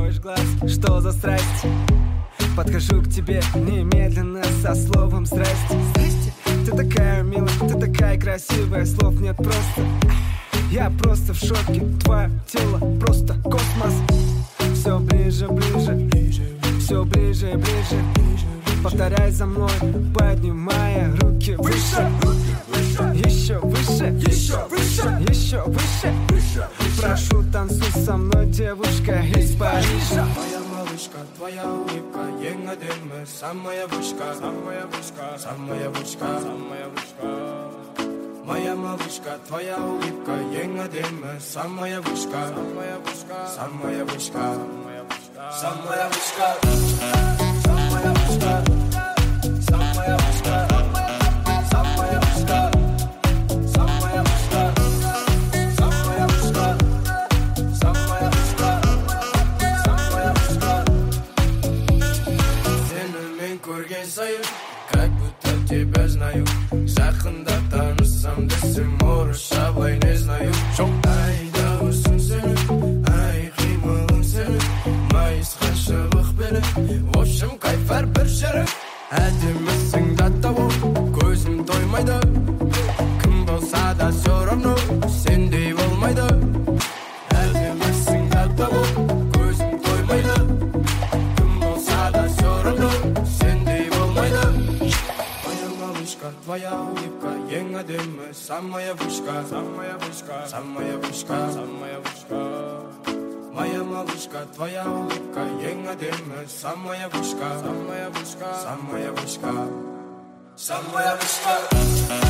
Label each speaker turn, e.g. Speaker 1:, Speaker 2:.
Speaker 1: откроешь глаз. Что за страсть? Подхожу к тебе немедленно со словом здрасте. Здрасте. Ты такая милая, ты такая красивая, слов нет просто. Я просто в шоке, твое тело просто космос. Все ближе, ближе, все ближе и ближе. Повторяй за мной, поднимая руки выше. Еще выше, еще выше, еще выше. Прошу, танцуй со мной, девушка из Парижа.
Speaker 2: Моя малышка, твоя улыбка, ең әдемі, самая вышка, самая вышка, самая вышка, самая вышка. Моя малышка, твоя улыбка, ең әдемі, самая вышка, самая вышка, самая вышка, самая вышка, самая вышка, самая вышка. Как будто тебя знаю, жақында танысам десем орысша былай не знаю. Ай дауысың сенің, ай қимылың сенің, майысқан шыбық белің, в общем кайф әрбір жерің. Әдемісің даттау, көзім тоймайды, кім болса да все равно сендей болмайды. Әдемісің даттау, көзім тоймайды, кім болса да все равно сендей болмайды. Твоя улыбка, ең әдемі, самая вышка, самая вышка, самая вышка, самая вышка. Моя малышка, твоя улыбка, ең әдемі, самая вышка, самая вышка, самая вышка, самая вышка.